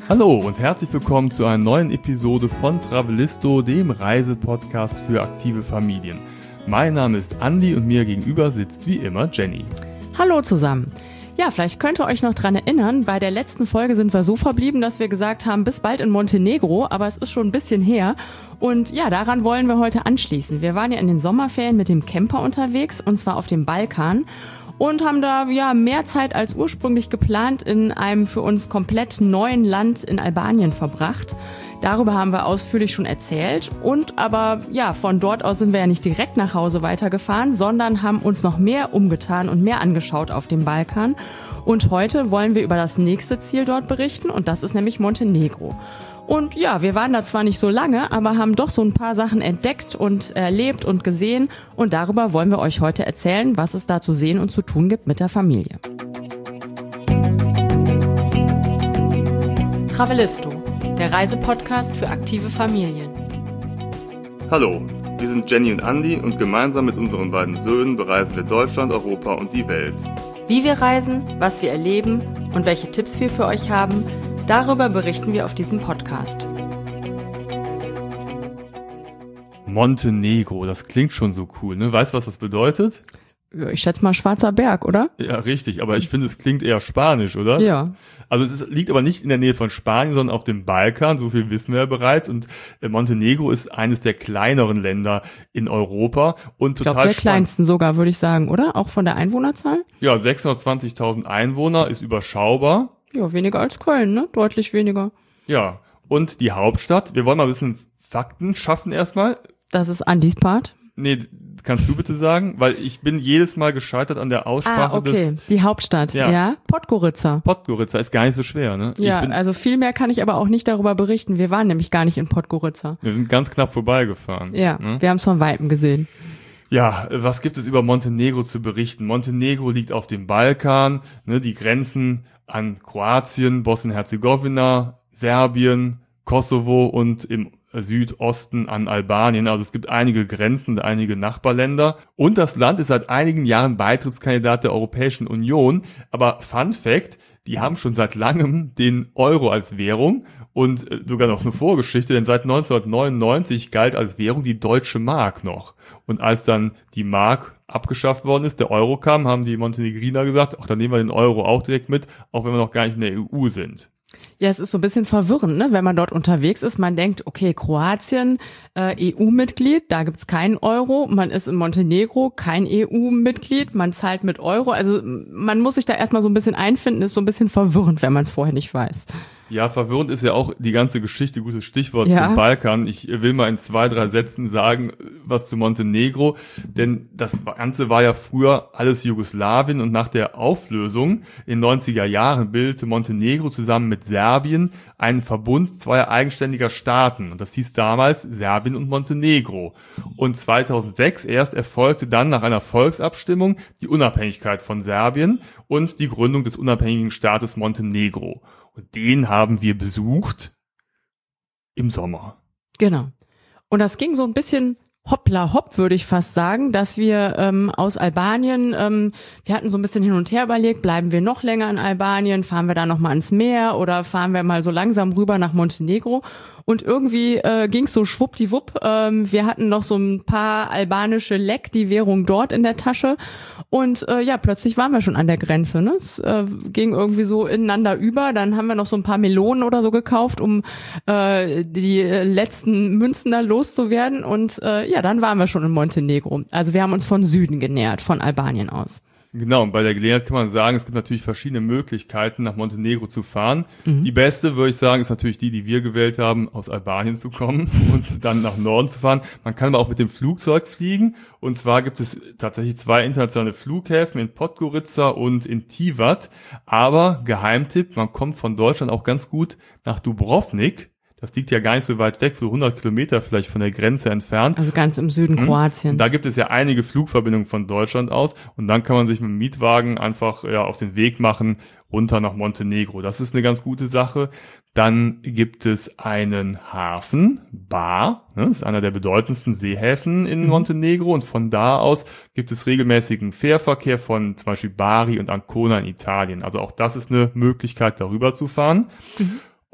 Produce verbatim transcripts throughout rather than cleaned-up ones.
Hallo und herzlich willkommen zu einer neuen Episode von Travelisto, dem Reisepodcast für aktive Familien. Mein Name ist Andi und mir gegenüber sitzt wie immer Jenny. Hallo zusammen. Ja, vielleicht könnt ihr euch noch dran erinnern, bei der letzten Folge sind wir so verblieben, dass wir gesagt haben, bis bald in Montenegro, aber es ist schon ein bisschen her. Und ja, daran wollen wir heute anschließen. Wir waren ja in den Sommerferien mit dem Camper unterwegs, und zwar auf dem Balkan. Und haben da ja mehr Zeit als ursprünglich geplant in einem für uns komplett neuen Land in Albanien verbracht. Darüber haben wir ausführlich schon erzählt. Und aber ja, von dort aus sind wir ja nicht direkt nach Hause weitergefahren, sondern haben uns noch mehr umgetan und mehr angeschaut auf dem Balkan. Und heute wollen wir über das nächste Ziel dort berichten, und das ist nämlich Montenegro. Und ja, wir waren da zwar nicht so lange, aber haben doch so ein paar Sachen entdeckt und erlebt und gesehen. Und darüber wollen wir euch heute erzählen, was es da zu sehen und zu tun gibt mit der Familie. Travelisto, der Reisepodcast für aktive Familien. Hallo, wir sind Jenny und Andi und gemeinsam mit unseren beiden Söhnen bereisen wir Deutschland, Europa und die Welt. Wie wir reisen, was wir erleben und welche Tipps wir für euch haben, darüber berichten wir auf diesem Podcast. Montenegro, das klingt schon so cool, ne? Weißt du, was das bedeutet? Ja, ich schätze mal Schwarzer Berg, oder? Ja, richtig, aber ich finde, es klingt eher spanisch, oder? Ja. Also es ist, liegt aber nicht in der Nähe von Spanien, sondern auf dem Balkan, so viel wissen wir ja bereits. Und Montenegro ist eines der kleineren Länder in Europa und total spannend. Ich glaube, der kleinsten sogar, würde ich sagen, oder? Auch von der Einwohnerzahl? Ja, sechshundertzwanzigtausend Einwohner, ist überschaubar. Ja, weniger als Köln, ne? Deutlich weniger. Ja, und die Hauptstadt, wir wollen mal ein bisschen Fakten schaffen erstmal. Das ist Andis Part. Nee, kannst du bitte sagen? Weil ich bin jedes Mal gescheitert an der Aussprache ah, okay. des... Die Hauptstadt, ja. ja. Podgorica. Podgorica ist gar nicht so schwer, ne? Ja, ich bin, also viel mehr kann ich aber auch nicht darüber berichten. Wir waren nämlich gar nicht in Podgorica. Wir sind ganz knapp vorbeigefahren. Ja, ne? Wir haben es von Weitem gesehen. Ja, was gibt es über Montenegro zu berichten? Montenegro liegt auf dem Balkan, ne, die Grenzen an Kroatien, Bosnien-Herzegowina, Serbien, Kosovo und im Südosten an Albanien. Also es gibt einige Grenzen und einige Nachbarländer. Und das Land ist seit einigen Jahren Beitrittskandidat der Europäischen Union. Aber Fun Fact, die haben schon seit langem den Euro als Währung und sogar noch eine Vorgeschichte, denn seit neunzehnhundertneunundneunzig galt als Währung die deutsche Mark noch. Und als dann die Mark abgeschafft worden ist, der Euro kam, haben die Montenegriner gesagt, ach, dann nehmen wir den Euro auch direkt mit, auch wenn wir noch gar nicht in der E U sind. Ja, es ist so ein bisschen verwirrend, ne, wenn man dort unterwegs ist. Man denkt, okay, Kroatien, äh, E U-Mitglied, da gibt's keinen Euro. Man ist in Montenegro, kein E U-Mitglied, man zahlt mit Euro. Also man muss sich da erstmal so ein bisschen einfinden, ist so ein bisschen verwirrend, wenn man es vorher nicht weiß. Ja, verwirrend ist ja auch die ganze Geschichte, gutes Stichwort ja. zum Balkan. Ich will mal in zwei, drei Sätzen sagen, was zu Montenegro, denn das Ganze war ja früher alles Jugoslawien und nach der Auflösung in den neunziger Jahren bildete Montenegro zusammen mit Serbien einen Verbund zweier eigenständiger Staaten und das hieß damals Serbien und Montenegro. Und zweitausendsechs erst erfolgte dann nach einer Volksabstimmung die Unabhängigkeit von Serbien und die Gründung des unabhängigen Staates Montenegro. Und den haben wir besucht im Sommer. Genau. Und das ging so ein bisschen hoppla hopp, würde ich fast sagen, dass wir ähm, aus Albanien, ähm, wir hatten so ein bisschen hin und her überlegt, bleiben wir noch länger in Albanien, fahren wir da noch mal ans Meer oder fahren wir mal so langsam rüber nach Montenegro? Und irgendwie äh, ging's so schwuppdiwupp. Ähm, wir hatten noch so ein paar albanische Lek, die Währung dort in der Tasche. Und äh, ja, plötzlich waren wir schon an der Grenze. Ne? Es äh, ging irgendwie so ineinander über. Dann haben wir noch so ein paar Melonen oder so gekauft, um äh, die äh, letzten Münzen da loszuwerden. Und äh, ja, dann waren wir schon in Montenegro. Also wir haben uns von Süden genähert, von Albanien aus. Genau, und bei der Gelegenheit kann man sagen, es gibt natürlich verschiedene Möglichkeiten, nach Montenegro zu fahren. Mhm. Die beste, würde ich sagen, ist natürlich die, die wir gewählt haben, aus Albanien zu kommen und dann nach Norden zu fahren. Man kann aber auch mit dem Flugzeug fliegen. Und zwar gibt es tatsächlich zwei internationale Flughäfen in Podgorica und in Tivat. Aber Geheimtipp, man kommt von Deutschland auch ganz gut nach Dubrovnik. Das liegt ja gar nicht so weit weg, so hundert Kilometer vielleicht von der Grenze entfernt. Also ganz im Süden mhm. Kroatiens. Da gibt es ja einige Flugverbindungen von Deutschland aus und dann kann man sich mit dem Mietwagen einfach ja auf den Weg machen runter nach Montenegro. Das ist eine ganz gute Sache. Dann gibt es einen Hafen, Bar, ne, das ist einer der bedeutendsten Seehäfen in mhm. Montenegro und von da aus gibt es regelmäßigen Fährverkehr von zum Beispiel Bari und Ancona in Italien. Also auch das ist eine Möglichkeit, darüber zu fahren. Mhm.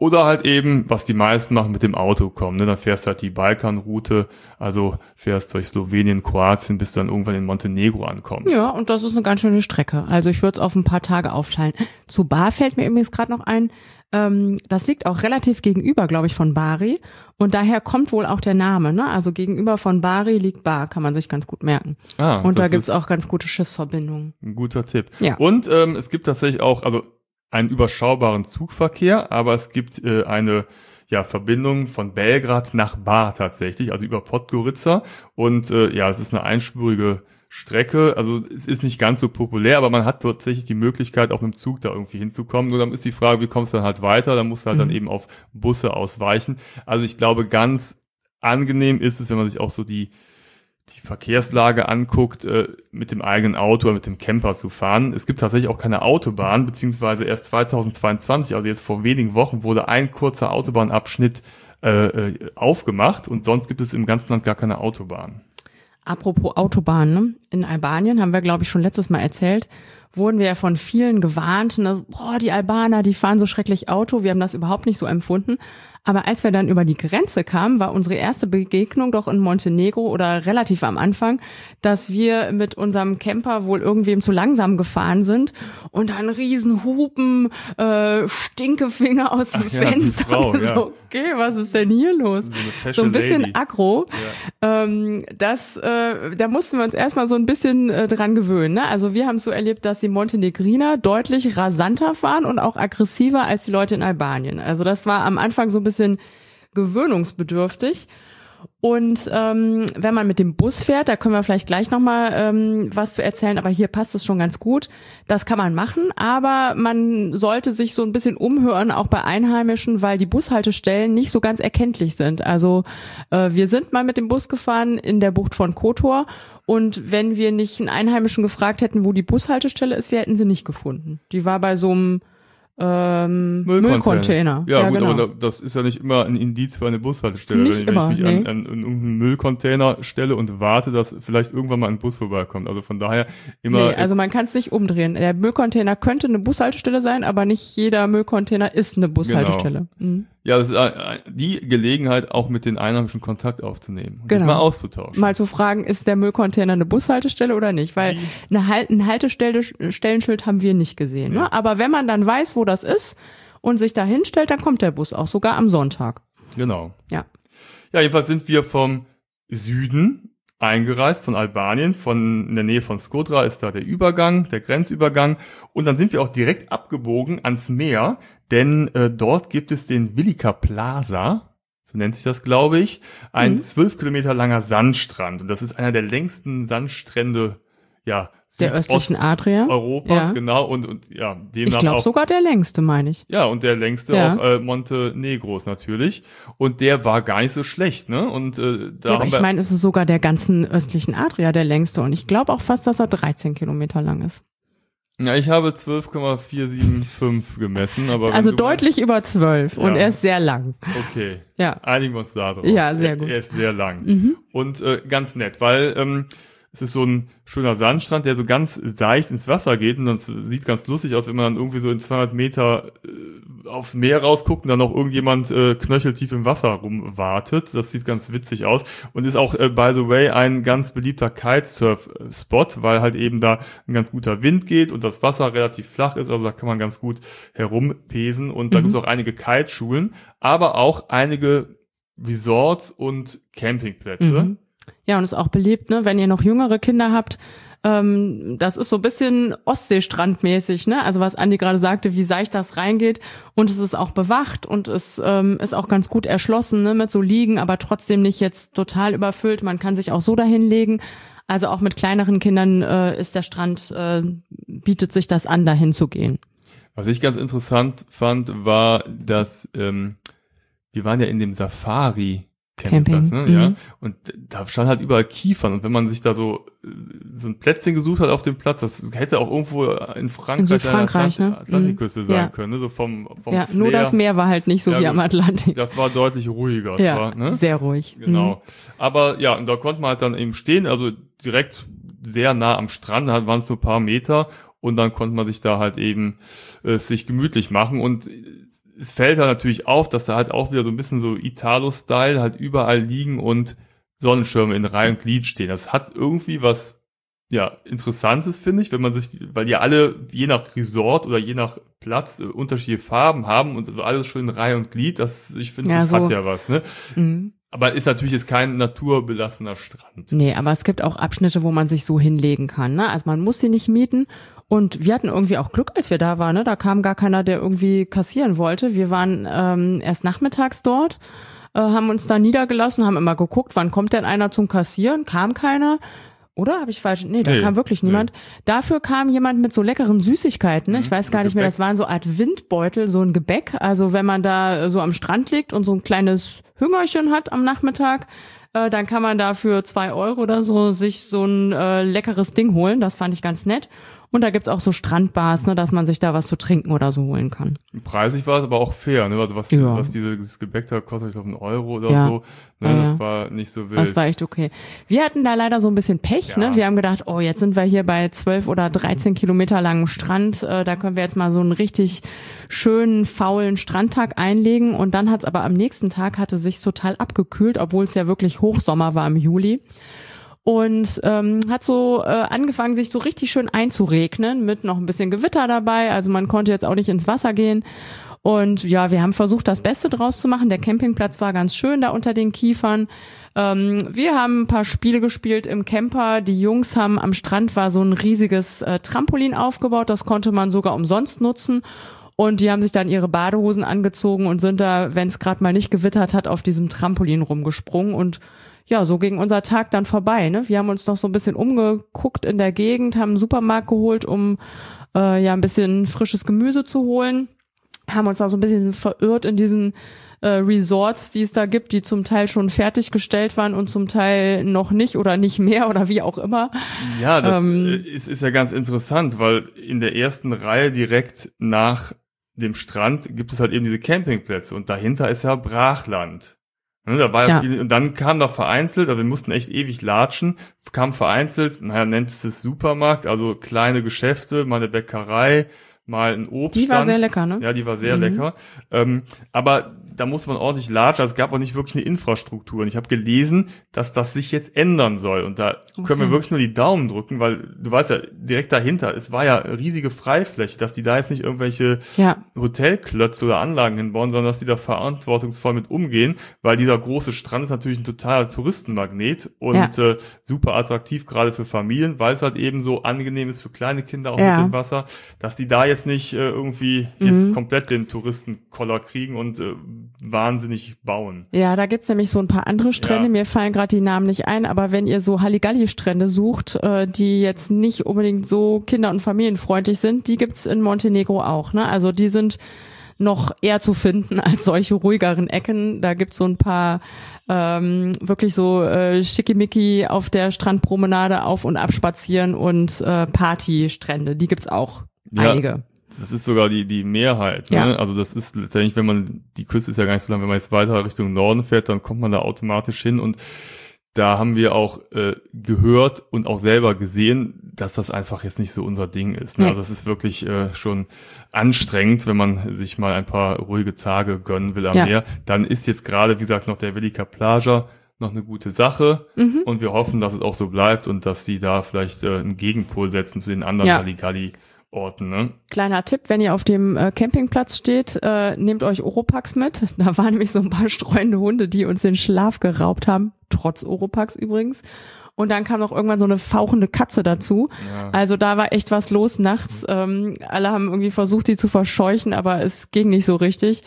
Oder halt eben, was die meisten machen, mit dem Auto kommen. Ne? Dann fährst du halt die Balkanroute, also fährst durch Slowenien, Kroatien, bis du dann irgendwann in Montenegro ankommst. Ja, und das ist eine ganz schöne Strecke. Also ich würde es auf ein paar Tage aufteilen. Zu Bar fällt mir übrigens gerade noch ein, ähm, das liegt auch relativ gegenüber, glaube ich, von Bari. Und daher kommt wohl auch der Name. Ne? Also gegenüber von Bari liegt Bar, kann man sich ganz gut merken. Ah, und da gibt's auch ganz gute Schiffsverbindungen. Ein guter Tipp. Ja. Und ähm, es gibt tatsächlich auch, also einen überschaubaren Zugverkehr, aber es gibt äh, eine ja Verbindung von Belgrad nach Bar tatsächlich, also über Podgorica und äh, ja, es ist eine einspurige Strecke, also es ist nicht ganz so populär, aber man hat tatsächlich die Möglichkeit, auch mit dem Zug da irgendwie hinzukommen. Nur dann ist die Frage, wie kommst du dann halt weiter? Dann musst du halt mhm. dann eben auf Busse ausweichen. Also ich glaube, ganz angenehm ist es, wenn man sich auch so die die Verkehrslage anguckt, äh, mit dem eigenen Auto oder mit dem Camper zu fahren. Es gibt tatsächlich auch keine Autobahn, beziehungsweise erst zweitausendzweiundzwanzig, also jetzt vor wenigen Wochen, wurde ein kurzer Autobahnabschnitt äh, aufgemacht und sonst gibt es im ganzen Land gar keine Autobahn. Apropos Autobahn, ne? In Albanien, haben wir, glaube ich, schon letztes Mal erzählt, wurden wir ja von vielen gewarnt, ne? Boah, die Albaner, die fahren so schrecklich Auto. Wir haben das überhaupt nicht so empfunden. Aber als wir dann über die Grenze kamen, war unsere erste Begegnung doch in Montenegro oder relativ am Anfang, dass wir mit unserem Camper wohl irgendwem zu langsam gefahren sind und dann riesen Hupen, äh, Stinkefinger aus dem Ach ja, Fenster. die Frau, ja. So, okay, was ist denn hier los? So, so ein bisschen Lady. aggro. Ja. Ähm, das, äh, da mussten wir uns erstmal so ein bisschen äh, dran gewöhnen. Ne? Also wir haben es so erlebt, dass die Montenegriner deutlich rasanter fahren und auch aggressiver als die Leute in Albanien. Also das war am Anfang so ein bisschen bisschen gewöhnungsbedürftig. Und ähm, wenn man mit dem Bus fährt, da können wir vielleicht gleich nochmal ähm, was zu erzählen, aber hier passt es schon ganz gut. Das kann man machen, aber man sollte sich so ein bisschen umhören, auch bei Einheimischen, weil die Bushaltestellen nicht so ganz erkenntlich sind. Also äh, wir sind mal mit dem Bus gefahren in der Bucht von Kotor und wenn wir nicht einen Einheimischen gefragt hätten, wo die Bushaltestelle ist, wir hätten sie nicht gefunden. Die war bei so einem Ähm, Müllcontainer. Müllcontainer. Ja, ja gut, genau. aber das ist ja nicht immer ein Indiz für eine Bushaltestelle. Nicht wenn, immer, wenn ich mich nee. an, an, an irgendeinen Müllcontainer stelle und warte, dass vielleicht irgendwann mal ein Bus vorbeikommt. Also von daher immer... Nee, also man kann es nicht umdrehen. Der Müllcontainer könnte eine Bushaltestelle sein, aber nicht jeder Müllcontainer ist eine Bushaltestelle. Genau. Mhm. Ja, das ist die Gelegenheit, auch mit den Einheimischen Kontakt aufzunehmen und genau. sich mal auszutauschen. Mal zu fragen, ist der Müllcontainer eine Bushaltestelle oder nicht? Weil eine halt, ein Haltestellenschild haben wir nicht gesehen. Ja. Ne? Aber wenn man dann weiß, wo das ist und sich da hinstellt, dann kommt der Bus auch, sogar am Sonntag. Genau. Ja. Ja, jedenfalls sind wir vom Süden eingereist, von Albanien, von in der Nähe von Skodra ist da der Übergang, der Grenzübergang. Und dann sind wir auch direkt abgebogen ans Meer, denn äh, dort gibt es den Velika Plaza, so nennt sich das, glaube ich, ein zwölf mhm. Kilometer langer Sandstrand. Und das ist einer der längsten Sandstrände, ja, der östlichen Adria. Europas, ja. genau. Und, und ja, demnach ich glaube sogar der längste, meine ich. Ja, und der längste ja. auch äh, Montenegros natürlich. Und der war gar nicht so schlecht, ne? Und äh, da ja, haben aber ich wir meine, es ist sogar der ganzen östlichen Adria der längste. Und ich glaube auch fast, dass er dreizehn Kilometer lang ist. Ja, ich habe zwölf Komma vier sieben fünf gemessen, aber also deutlich meinst, über zwölf ja. Und er ist sehr lang. Okay. Ja. Einigen wir uns da drauf. Ja, sehr gut. Er, er ist sehr lang mhm. und äh, ganz nett, weil ähm, es ist so ein schöner Sandstrand, der so ganz seicht ins Wasser geht und das sieht ganz lustig aus, wenn man dann irgendwie so in zweihundert Meter äh, aufs Meer rausguckt und dann noch irgendjemand äh, knöcheltief im Wasser rumwartet. Das sieht ganz witzig aus und ist auch, äh, by the way, ein ganz beliebter Kitesurf-Spot, weil halt eben da ein ganz guter Wind geht und das Wasser relativ flach ist, also da kann man ganz gut herumpesen und da mhm. gibt es auch einige Kiteschulen, aber auch einige Resorts und Campingplätze. Mhm. Ja, und ist auch beliebt, ne, wenn ihr noch jüngere Kinder habt. Ähm, das ist so ein bisschen Ostseestrandmäßig, ne? Also was Andi gerade sagte, wie seicht das reingeht. Und es ist auch bewacht und es ähm, ist auch ganz gut erschlossen, ne, mit so Liegen, aber trotzdem nicht jetzt total überfüllt. Man kann sich auch so dahin legen. Also auch mit kleineren Kindern äh, ist der Strand, äh, bietet sich das an, dahin zu gehen. Was ich ganz interessant fand, war, dass ähm, wir waren ja in dem Safari Campingplatz, ne? Mhm. Ja. Und da stand halt überall Kiefern. Und wenn man sich da so so ein Plätzchen gesucht hat auf dem Platz, das hätte auch irgendwo in Frankreich, in Südfrankreich, an der Atlant- Atlantikküste ne? sein ja. können, ne? So vom vom Ja, Flair. nur das Meer war halt nicht so ja, wie gut. am Atlantik. Das war deutlich ruhiger. Das ja, war, ne? sehr ruhig. Genau. Mhm. Aber ja, und da konnte man halt dann eben stehen, also direkt sehr nah am Strand, da waren es nur ein paar Meter und dann konnte man sich da halt eben äh, sich gemütlich machen und es fällt da natürlich auf, dass da halt auch wieder so ein bisschen so Italo-Style halt überall liegen und Sonnenschirme in Reihe und Glied stehen. Das hat irgendwie was, ja, Interessantes, finde ich, wenn man sich, weil die alle je nach Resort oder je nach Platz äh, unterschiedliche Farben haben und also alles schön in Reihe und Glied. Das, ich finde, Ja, das so. hat ja was, ne? Mhm. Aber ist natürlich jetzt kein naturbelassener Strand. Nee, aber es gibt auch Abschnitte, wo man sich so hinlegen kann, ne? Also man muss sie nicht mieten. Und wir hatten irgendwie auch Glück, als wir da waren, ne? Da kam gar keiner, der irgendwie kassieren wollte. Wir waren ähm, erst nachmittags dort, äh, haben uns da niedergelassen, haben immer geguckt, wann kommt denn einer zum Kassieren? Kam keiner. Oder habe ich falsch? Nee, da Nee, kam wirklich niemand. nee. Dafür kam jemand mit so leckeren Süßigkeiten. Ne? Ich Mhm, weiß gar so nicht mehr, Gebäck. das waren so eine Art Windbeutel, so ein Gebäck. Also wenn man da so am Strand liegt und so ein kleines Hüngerchen hat am Nachmittag, äh, dann kann man da für zwei Euro oder so sich so ein äh, leckeres Ding holen. Das fand ich ganz nett. Und da gibt's auch so Strandbars, ne, dass man sich da was zu trinken oder so holen kann. Preislich war es aber auch fair, ne? Also was, Ja. was diese, dieses Gebäck da kostet, ich glaube, einen Euro oder Ja. so. Ne? Ja, Das ja. war nicht so wild. Das war echt okay. Wir hatten da leider so ein bisschen Pech, Ja. ne? Wir haben gedacht, oh, jetzt sind wir hier bei zwölf oder dreizehn Kilometer langen Strand. Äh, da können wir jetzt mal so einen richtig schönen, faulen Strandtag einlegen. Und dann hat's aber am nächsten Tag hatte sich's total abgekühlt, obwohl es ja wirklich Hochsommer war im Juli. Und ähm, hat so äh, angefangen, sich so richtig schön einzuregnen mit noch ein bisschen Gewitter dabei. Also man konnte jetzt auch nicht ins Wasser gehen. Und ja, wir haben versucht, das Beste draus zu machen. Der Campingplatz war ganz schön da unter den Kiefern. Ähm, wir haben ein paar Spiele gespielt im Camper. Die Jungs haben am Strand war so ein riesiges äh, Trampolin aufgebaut. Das konnte man sogar umsonst nutzen. Und die haben sich dann ihre Badehosen angezogen und sind da, wenn es gerade mal nicht gewittert hat, auf diesem Trampolin rumgesprungen. Und ja, so ging unser Tag dann vorbei. Ne? Wir haben uns noch so ein bisschen umgeguckt in der Gegend, haben einen Supermarkt geholt, um äh, ja ein bisschen frisches Gemüse zu holen. Haben uns da so ein bisschen verirrt in diesen äh, Resorts, die es da gibt, die zum Teil schon fertiggestellt waren und zum Teil noch nicht oder nicht mehr oder wie auch immer. Ja, das Ähm, äh, ist, ist ja ganz interessant, weil in der ersten Reihe direkt nach dem Strand gibt es halt eben diese Campingplätze und dahinter ist ja Brachland. Ne, da war ja, Ja. viel, und dann kam da vereinzelt, also wir mussten echt ewig latschen, kam vereinzelt, naja, nennt es das Supermarkt, also kleine Geschäfte, mal eine Bäckerei, mal ein Obststand. Die war sehr lecker, ne? Ja, die war sehr Mhm. lecker. Ähm, aber da musste man ordentlich latschen, also es gab auch nicht wirklich eine Infrastruktur. Und ich habe gelesen, dass das sich jetzt ändern soll. Und da Okay. können wir wirklich nur die Daumen drücken, weil du weißt ja, direkt dahinter, es war ja riesige Freifläche, dass die da jetzt nicht irgendwelche Ja, Hotelklötze oder Anlagen hinbauen, sondern dass die da verantwortungsvoll mit umgehen, weil dieser große Strand ist natürlich ein totaler Touristenmagnet und Ja. äh, super attraktiv, gerade für Familien, weil es halt eben so angenehm ist für kleine Kinder auch Ja. mit dem Wasser, dass die da jetzt nicht äh, irgendwie Mhm. jetzt komplett den Touristenkoller kriegen und äh, wahnsinnig bauen. ja, da gibt's nämlich so ein paar andere Strände. Ja. Mir fallen gerade die Namen nicht ein, aber wenn ihr so Halligalli-Strände sucht, äh, die jetzt nicht unbedingt so kinder- und familienfreundlich sind, die gibt's in Montenegro auch. Ne? Also die sind noch eher zu finden als solche ruhigeren Ecken. Da gibt's so ein paar ähm, wirklich so äh, schickimicki auf der Strandpromenade auf- und abspazieren und äh, Partystrände. Die gibt's auch. Ja. Einige. Das ist sogar die die Mehrheit. Ne? Ja. Also das ist letztendlich, wenn man, die Küste ist ja gar nicht so lang, wenn man jetzt weiter Richtung Norden fährt, dann kommt man da automatisch hin und da haben wir auch äh, gehört und auch selber gesehen, dass das einfach jetzt nicht so unser Ding ist. Ne? Nee. Also es ist wirklich äh, schon anstrengend, wenn man sich mal ein paar ruhige Tage gönnen will am Ja. Meer. Dann ist jetzt gerade, wie gesagt, noch der Velika Plaja noch eine gute Sache Mhm. und wir hoffen, dass es auch so bleibt und dass die da vielleicht äh, einen Gegenpol setzen zu den anderen Ja. Halligalli-Orten. Ne? Kleiner Tipp, wenn ihr auf dem äh, Campingplatz steht, äh, nehmt euch Oropax mit. Da waren nämlich so ein paar streunende Hunde, die uns den Schlaf geraubt haben, trotz Oropax übrigens. Und dann kam noch irgendwann so eine fauchende Katze dazu. Ja. Also da war echt was los nachts. Ähm, alle haben irgendwie versucht, die zu verscheuchen, aber es ging nicht so richtig.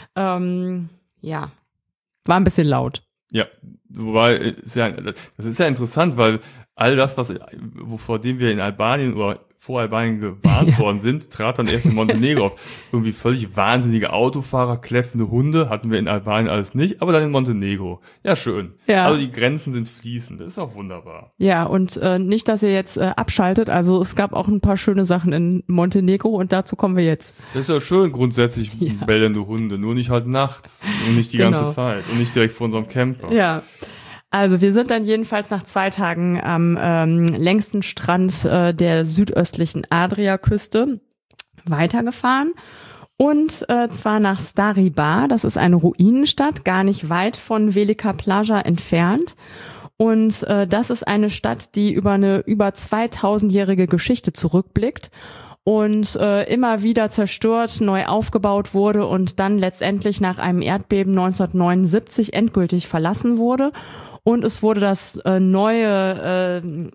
Ähm, ja, war ein bisschen laut. Ja, wobei, äh, ist ja, das ist ja interessant, weil all das, was, vor dem wir in Albanien oder vor Albanien gewarnt Ja. worden sind, trat dann erst in Montenegro auf. Irgendwie völlig wahnsinnige Autofahrer, kläffende Hunde hatten wir in Albanien alles nicht, aber dann in Montenegro. Ja, schön. Ja. Also die Grenzen sind fließend, das ist auch wunderbar. Ja, und äh, nicht, dass ihr jetzt äh, abschaltet. Also es gab auch ein paar schöne Sachen in Montenegro und dazu kommen wir jetzt. Das ist ja schön grundsätzlich, Ja. bellende Hunde, nur nicht halt nachts und nicht die Genau. ganze Zeit und nicht direkt vor unserem Camper. Ja. Also wir sind dann jedenfalls nach zwei Tagen am ähm, längsten Strand äh, der südöstlichen Adriaküste weitergefahren. Und äh, zwar nach Stari Bar, das ist eine Ruinenstadt, gar nicht weit von Velika Plana entfernt. Und äh, das ist eine Stadt, die über eine über zweitausendjährige Geschichte zurückblickt und äh, immer wieder zerstört, neu aufgebaut wurde und dann letztendlich nach einem Erdbeben neunzehnhundertneunundsiebzig endgültig verlassen wurde. Und es wurde das äh, neue äh,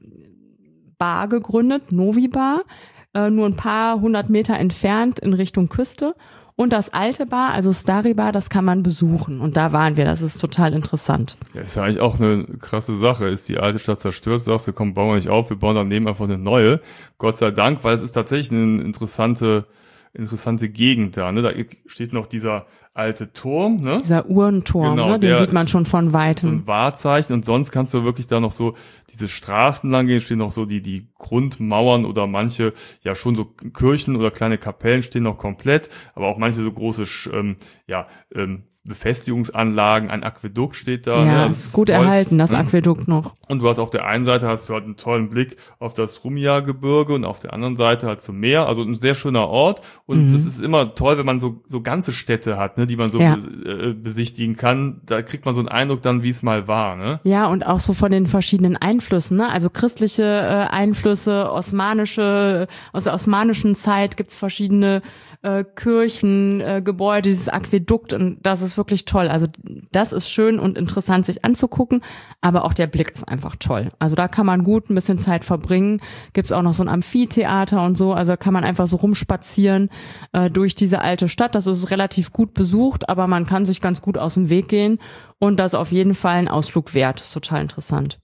Bar gegründet, Novi Bar, äh, nur ein paar hundert Meter entfernt in Richtung Küste. Und das alte Bar, also Stari Bar, das kann man besuchen. Und da waren wir, das ist total interessant. Ja, ist ja eigentlich auch eine krasse Sache. Ist die alte Stadt zerstört, sagst du, komm, bauen wir nicht auf, wir bauen daneben einfach eine neue. Gott sei Dank, weil es ist tatsächlich eine interessante, interessante Gegend da. Ne? Da steht noch dieser alte Turm, ne? Dieser Uhrenturm, genau, ne? Den der, sieht man schon von Weitem. So ein Wahrzeichen, und sonst kannst du wirklich da noch so diese Straßen lang gehen, stehen noch so die die Grundmauern oder manche, ja schon so Kirchen oder kleine Kapellen stehen noch komplett, aber auch manche so große ähm, ja ähm, Befestigungsanlagen, ein Aquädukt steht da. Ja, ne? ist gut toll erhalten, das Aquädukt noch. Und du hast auf der einen Seite hast du halt einen tollen Blick auf das Rumja-Gebirge und auf der anderen Seite halt zum Meer, also ein sehr schöner Ort, und mhm. das ist immer toll, wenn man so so ganze Städte hat, ne, die man so ja. be- äh, besichtigen kann. Da kriegt man so einen Eindruck dann, wie es mal war, ne? Ja, und auch so von den verschiedenen Einflüssen, ne? Also christliche äh, Einflüsse, osmanische, aus der osmanischen Zeit gibt's verschiedene äh, Kirchen, äh, Gebäude, dieses Aquädukt, und das ist wirklich toll. Also das ist schön und interessant sich anzugucken, aber auch der Blick ist einfach toll. Also da kann man gut ein bisschen Zeit verbringen. Gibt's auch noch so ein Amphitheater und so, also kann man einfach so rumspazieren äh, durch diese alte Stadt. Das ist relativ gut besucht, aber man kann sich ganz gut aus dem Weg gehen, und das ist auf jeden Fall ein Ausflug wert. Das ist total interessant.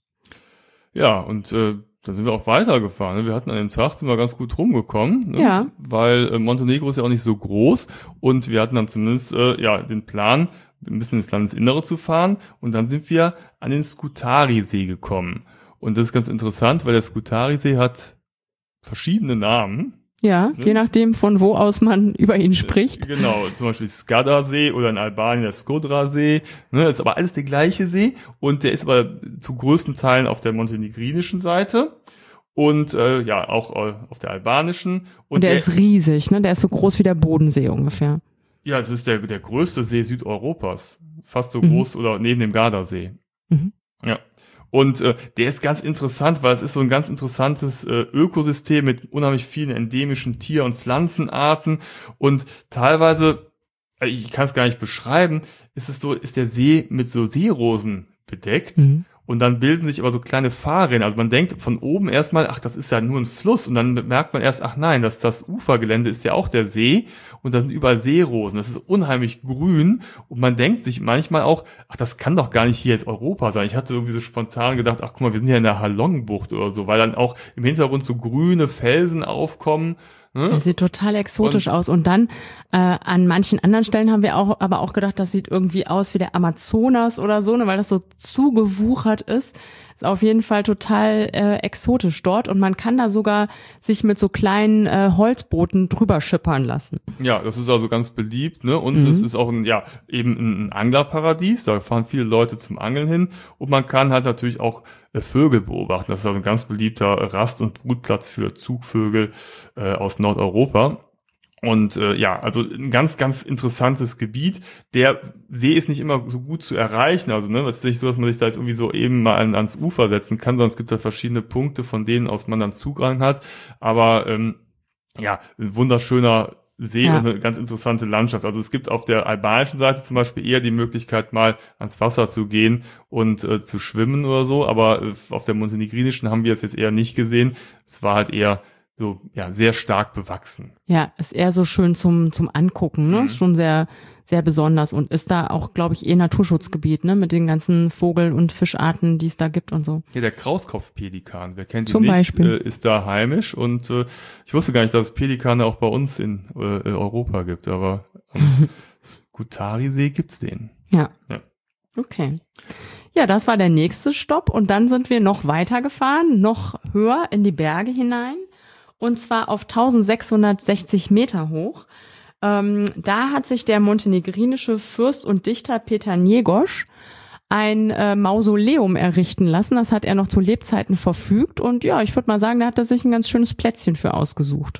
Ja, und äh, dann sind wir auch weitergefahren. Ne? Wir hatten an dem Tag, sind wir ganz gut rumgekommen, ne? Ja. Weil äh, Montenegro ist ja auch nicht so groß, und wir hatten dann zumindest äh, ja den Plan, ein bisschen ins Landesinnere zu fahren, und dann sind wir an den Skutari-See gekommen. Und das ist ganz interessant, weil der Skutari-See hat verschiedene Namen. Ja, ne? Je nachdem, von wo aus man über ihn spricht. Genau, zum Beispiel Skadar-See oder in Albanien der Skodra-See. Ne, das ist aber alles der gleiche See, und der ist aber zu größten Teilen auf der montenegrinischen Seite und äh, ja auch äh, auf der albanischen. Und, und der, der ist riesig, ne? Der ist so groß wie der Bodensee ungefähr. Ja, es ist der der größte See Südeuropas, fast so mhm. groß oder neben dem Gardasee. Mhm. Ja. Und äh, der ist ganz interessant, weil es ist so ein ganz interessantes äh, Ökosystem mit unheimlich vielen endemischen Tier- und Pflanzenarten, und teilweise, äh, ich kann es gar nicht beschreiben, ist es so, ist der See mit so Seerosen bedeckt. Mhm. Und dann bilden sich aber so kleine Fahrräder. Also man denkt von oben erstmal, ach, das ist ja nur ein Fluss. Und dann merkt man erst, ach nein, das, das Ufergelände ist ja auch der See. Und da sind überall Seerosen. Das ist unheimlich grün. Und man denkt sich manchmal auch, ach, das kann doch gar nicht hier jetzt Europa sein. Ich hatte irgendwie so spontan gedacht, ach, guck mal, wir sind ja in der Halong-Bucht oder so. Weil dann auch im Hintergrund so grüne Felsen aufkommen. Das sieht total exotisch und aus. Und dann äh, an manchen anderen Stellen haben wir auch aber auch gedacht, das sieht irgendwie aus wie der Amazonas oder so, ne, weil das so zugewuchert ist. Ist auf jeden Fall total äh, exotisch dort, und man kann da sogar sich mit so kleinen äh, Holzbooten drüber schippern lassen. Ja, das ist also ganz beliebt, ne? Und es mhm. ist auch ein, ja, eben ein Anglerparadies. Da fahren viele Leute zum Angeln hin, und man kann halt natürlich auch äh, Vögel beobachten. Das ist also ein ganz beliebter Rast- und Brutplatz für Zugvögel äh, aus Nordeuropa. Und äh, ja, also ein ganz, ganz interessantes Gebiet. Der See ist nicht immer so gut zu erreichen. Also ne, es ist nicht so, dass man sich da jetzt irgendwie so eben mal an, ans Ufer setzen kann, sondern es gibt da verschiedene Punkte, von denen aus man dann Zugang hat. Aber ähm, ja, ein wunderschöner See ja. und eine ganz interessante Landschaft. Also es gibt auf der albanischen Seite zum Beispiel eher die Möglichkeit, mal ans Wasser zu gehen und äh, zu schwimmen oder so. Aber äh, auf der montenegrinischen haben wir es jetzt eher nicht gesehen. Es war halt eher so, ja, sehr stark bewachsen. Ja, ist eher so schön zum zum Angucken, ne? Mhm. Ist schon sehr sehr besonders, und ist da auch, glaube ich, eh Naturschutzgebiet, ne, mit den ganzen Vogel- und Fischarten, die es da gibt und so. Ja, der Krauskopfpelikan, wer kennt ihn Zum nicht, Beispiel. Äh, ist da heimisch, und äh, ich wusste gar nicht, dass es Pelikane auch bei uns in äh, Europa gibt, aber am Skutari-See gibt's den. Ja. Ja. Okay. Ja, das war der nächste Stopp, und dann sind wir noch weiter gefahren, noch höher in die Berge hinein. Und zwar auf eintausendsechshundertsechzig Meter hoch. Ähm, da hat sich der montenegrinische Fürst und Dichter Petar Njegoš ein äh, Mausoleum errichten lassen. Das hat er noch zu Lebzeiten verfügt. Und ja, ich würde mal sagen, da hat er sich ein ganz schönes Plätzchen für ausgesucht.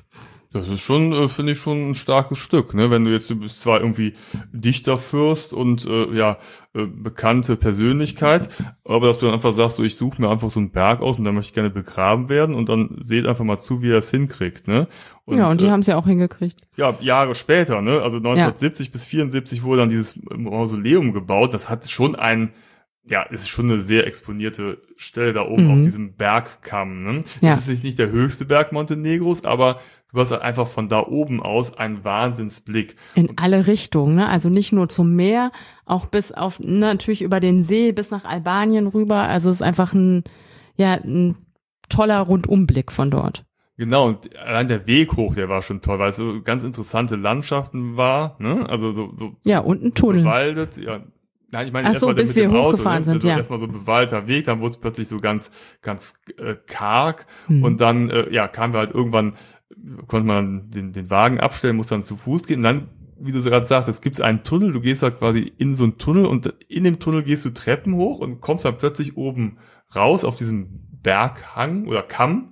Das ist schon, äh, finde ich, schon ein starkes Stück, ne? Wenn du jetzt, du bist zwar irgendwie Dichterfürst und äh, ja, äh, bekannte Persönlichkeit, aber dass du dann einfach sagst, du, ich suche mir einfach so einen Berg aus und da möchte ich gerne begraben werden und dann seht einfach mal zu, wie er es hinkriegt, ne? Und, ja, und die äh, haben es ja auch hingekriegt. Ja, Jahre später, ne? Also neunzehnhundertsiebzig ja. bis vierundsiebzig wurde dann dieses Mausoleum gebaut. Das hat schon ein Ja, es ist schon eine sehr exponierte Stelle da oben mhm. auf diesem Bergkamm. Ne? Ja. Es ist nicht der höchste Berg Montenegros, aber du hast halt einfach von da oben aus einen Wahnsinnsblick. In alle Richtungen, ne? Also nicht nur zum Meer, auch bis auf, ne, natürlich über den See, bis nach Albanien rüber. Also es ist einfach ein, ja, ein toller Rundumblick von dort. Genau, und allein der Weg hoch, der war schon toll, weil es so ganz interessante Landschaften war, ne? Also so, so ja, und ein Tunnel. Bewaldet, ja. Nein, ich meine Ach so, erstmal bis mit dem wir Auto, hochgefahren ne? sind, also ja. Erstmal so ein bewaldeter Weg, dann wurde es plötzlich so ganz, ganz äh, karg hm. und dann, äh, ja, kamen wir halt irgendwann, konnte man den, den Wagen abstellen, musste dann zu Fuß gehen und dann, wie du es gerade sagtest, gibt es einen Tunnel, du gehst halt quasi in so einen Tunnel und in dem Tunnel gehst du Treppen hoch und kommst dann plötzlich oben raus auf diesem Berghang oder Kamm.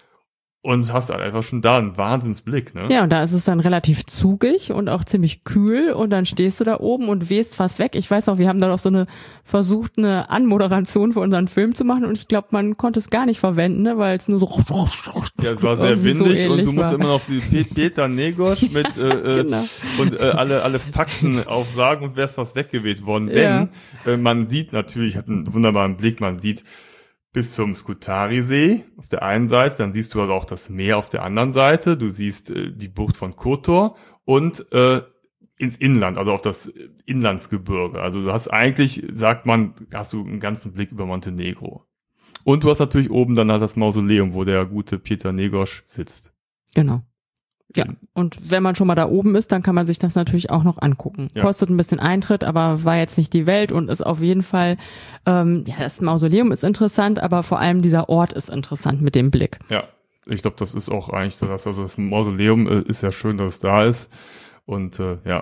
Und hast halt einfach schon da einen Wahnsinnsblick, ne? Ja, und da ist es dann relativ zugig und auch ziemlich kühl und dann stehst du da oben und wehst fast weg. Ich weiß auch, wir haben da doch so eine versucht, eine Anmoderation für unseren Film zu machen und ich glaube, man konnte es gar nicht verwenden, ne, weil es nur so ja, es war sehr windig so und du musst war. immer noch die Peter Negosch mit äh, genau. und äh, alle alle Fakten aufsagen und wär's was weggeweht worden. Ja. Denn äh, man sieht natürlich, hat einen wunderbaren Blick, man sieht bis zum Skutari-See auf der einen Seite, dann siehst du aber auch das Meer auf der anderen Seite, du siehst äh, die Bucht von Kotor und äh, ins Inland, also auf das Inlandsgebirge. Also du hast eigentlich, sagt man, hast du einen ganzen Blick über Montenegro. Und du hast natürlich oben dann halt das Mausoleum, wo der gute Peter Negosch sitzt. Genau. Ja, und wenn man schon mal da oben ist, dann kann man sich das natürlich auch noch angucken. Ja. Kostet ein bisschen Eintritt, aber war jetzt nicht die Welt und ist auf jeden Fall, ähm, ja, das Mausoleum ist interessant, aber vor allem dieser Ort ist interessant mit dem Blick. Ja, ich glaube, das ist auch eigentlich das, also das Mausoleum äh, ist ja schön, dass es da ist und äh, ja.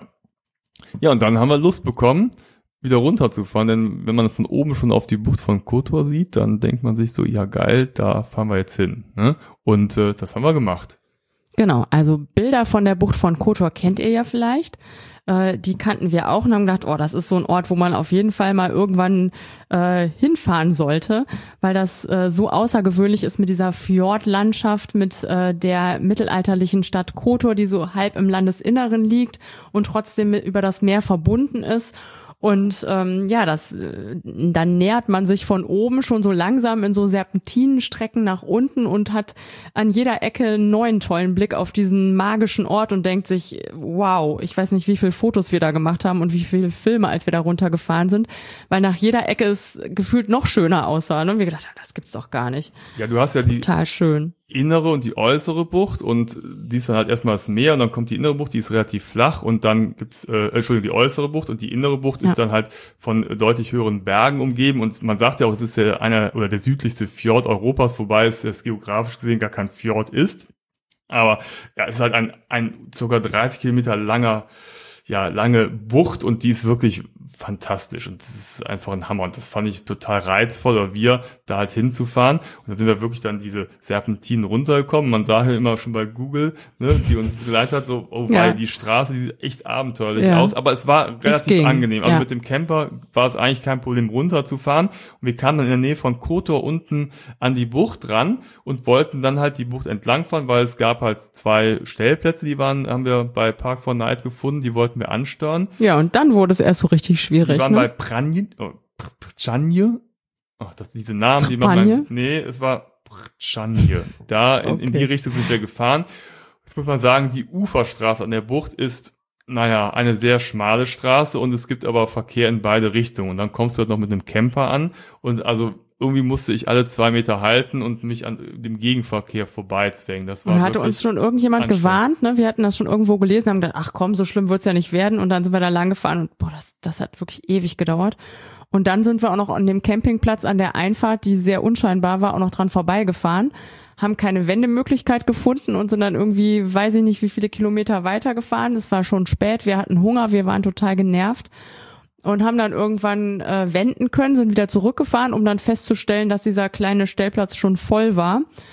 Ja, und dann haben wir Lust bekommen, wieder runterzufahren, denn wenn man von oben schon auf die Bucht von Kotor sieht, dann denkt man sich so, ja geil, da fahren wir jetzt hin, ne? Und äh, das haben wir gemacht. Genau, also Bilder von der Bucht von Kotor kennt ihr ja vielleicht. Äh, die kannten wir auch und haben gedacht, oh, das ist so ein Ort, wo man auf jeden Fall mal irgendwann äh, hinfahren sollte, weil das äh, so außergewöhnlich ist mit dieser Fjordlandschaft, mit äh, der mittelalterlichen Stadt Kotor, die so halb im Landesinneren liegt und trotzdem mit, über das Meer verbunden ist. Und ähm, ja, das äh, dann nähert man sich von oben schon so langsam in so Serpentinenstrecken nach unten und hat an jeder Ecke einen neuen tollen Blick auf diesen magischen Ort und denkt sich, wow, ich weiß nicht, wie viele Fotos wir da gemacht haben und wie viele Filme, als wir da runtergefahren sind, weil nach jeder Ecke es gefühlt noch schöner aussah. Ne? Und wir gedacht haben, das gibt's doch gar nicht. Ja, du hast ja die total schön. Innere und die äußere Bucht und die ist dann halt erstmal das Meer und dann kommt die innere Bucht, die ist relativ flach und dann gibt's, äh, Entschuldigung, die äußere Bucht und die innere Bucht ja. ist dann halt von deutlich höheren Bergen umgeben und man sagt ja auch, es ist ja einer oder der südlichste Fjord Europas, wobei es jetzt geografisch gesehen gar kein Fjord ist, aber ja, es ist halt ein, ein circa dreißig Kilometer langer ja, lange Bucht und die ist wirklich fantastisch und das ist einfach ein Hammer und das fand ich total reizvoll, oder wir da halt hinzufahren und dann sind wir wirklich dann diese Serpentinen runtergekommen, man sah ja immer schon bei Google, ne, die uns geleitet hat, so, oh, ja. weil die Straße, die sieht echt abenteuerlich ja. aus, aber es war relativ es angenehm, also ja. mit dem Camper war es eigentlich kein Problem runterzufahren und wir kamen dann in der Nähe von Kotor unten an die Bucht ran und wollten dann halt die Bucht entlangfahren, weil es gab halt zwei Stellplätze, die waren, haben wir bei Park for Night gefunden, die wollten wir ansteuern. Ja, und dann wurde es erst so richtig schwierig. Wir waren ne? bei Pranje, oh, Pranje, ach, das diese Namen, die man beim, nee, es war Pranje. Da in, okay. in die Richtung sind wir gefahren. Jetzt muss man sagen, die Uferstraße an der Bucht ist, naja, eine sehr schmale Straße und es gibt aber Verkehr in beide Richtungen. Und dann kommst du halt noch mit einem Camper an und also irgendwie musste ich alle zwei Meter halten und mich an dem Gegenverkehr vorbeizwängen. Das war und hatte uns schon irgendjemand gewarnt, ne? Wir hatten das schon irgendwo gelesen, haben gedacht, ach komm, so schlimm wird's ja nicht werden. Und dann sind wir da lang gefahren und boah, das, das hat wirklich ewig gedauert. Und dann sind wir auch noch an dem Campingplatz an der Einfahrt, die sehr unscheinbar war, auch noch dran vorbeigefahren, haben keine Wendemöglichkeit gefunden und sind dann irgendwie, weiß ich nicht, wie viele Kilometer weitergefahren. Es war schon spät, wir hatten Hunger, wir waren total genervt. Und haben dann irgendwann äh, wenden können, sind wieder zurückgefahren, um dann festzustellen, dass dieser kleine Stellplatz schon voll war.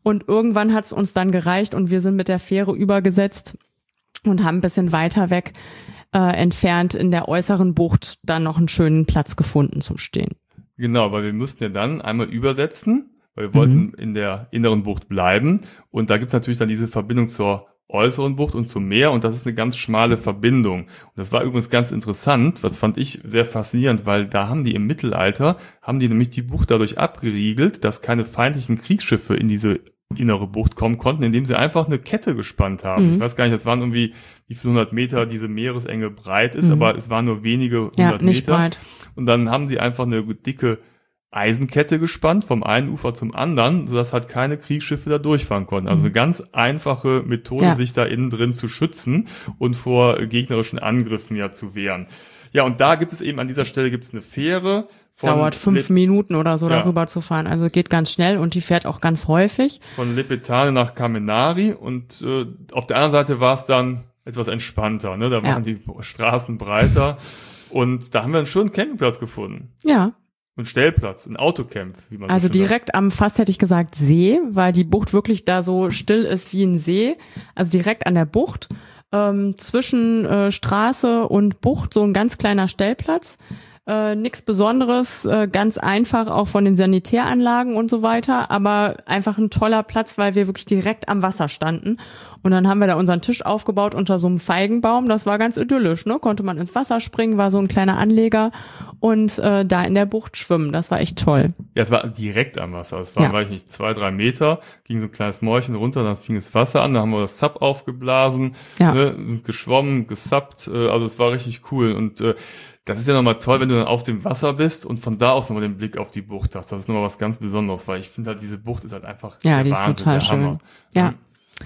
Und irgendwann hat es uns dann gereicht und wir sind mit der Fähre übergesetzt und haben ein bisschen weiter weg äh, entfernt in der äußeren Bucht dann noch einen schönen Platz gefunden zum Stehen. Genau, weil wir mussten ja dann einmal übersetzen, weil wir wollten Mhm. in der inneren Bucht bleiben. Und da gibt's natürlich dann diese Verbindung zur äußeren Bucht und zum Meer. Und das ist eine ganz schmale Verbindung. Und das war übrigens ganz interessant. Was fand ich sehr faszinierend, weil da haben die im Mittelalter, haben die nämlich die Bucht dadurch abgeriegelt, dass keine feindlichen Kriegsschiffe in diese innere Bucht kommen konnten, indem sie einfach eine Kette gespannt haben. Mhm. Ich weiß gar nicht, das waren irgendwie, wie viele hundert Meter diese Meeresenge breit ist, Mhm. aber es waren nur wenige hundert Ja, nicht Meter. breit. Und dann haben sie einfach eine dicke Eisenkette gespannt vom einen Ufer zum anderen, sodass halt keine Kriegsschiffe da durchfahren konnten. Also eine ganz einfache Methode, Ja. sich da innen drin zu schützen und vor gegnerischen Angriffen ja zu wehren. Ja, und da gibt es eben an dieser Stelle gibt es eine Fähre. Von Dauert fünf Le- Minuten oder so Ja. darüber zu fahren. Also geht ganz schnell und die fährt auch ganz häufig. Von Lepetane nach Kamenari und äh, auf der anderen Seite war es dann etwas entspannter, ne? Da waren Ja. die Straßen breiter und da haben wir einen schönen Campingplatz gefunden. Ja, Einen Stellplatz, ein Autocamp, wie man also so schön sagt. direkt am, fast hätte ich gesagt See, weil die Bucht wirklich da so still ist wie ein See. Also direkt an der Bucht, ähm, zwischen äh, Straße und Bucht so ein ganz kleiner Stellplatz. Äh, nichts Besonderes, äh, ganz einfach auch von den Sanitäranlagen und so weiter, aber einfach ein toller Platz, weil wir wirklich direkt am Wasser standen. Und dann haben wir da unseren Tisch aufgebaut unter so einem Feigenbaum. Das war ganz idyllisch, ne? Konnte man ins Wasser springen, war so ein kleiner Anleger und äh, da in der Bucht schwimmen. Das war echt toll. Ja, es war direkt am Wasser. Es waren, Ja. weiß ich nicht, zwei, drei Meter, ging so ein kleines Mäulchen runter, dann fing das Wasser an, da haben wir das Sub aufgeblasen, Ja. ne, sind geschwommen, gesubbt, äh, also es war richtig cool und äh, das ist ja nochmal toll, wenn du dann auf dem Wasser bist und von da aus nochmal den Blick auf die Bucht hast. Das ist nochmal was ganz Besonderes, weil ich finde halt, diese Bucht ist halt einfach Ja, der die ist Wahnsinn, total der Hammer. schön. Ja.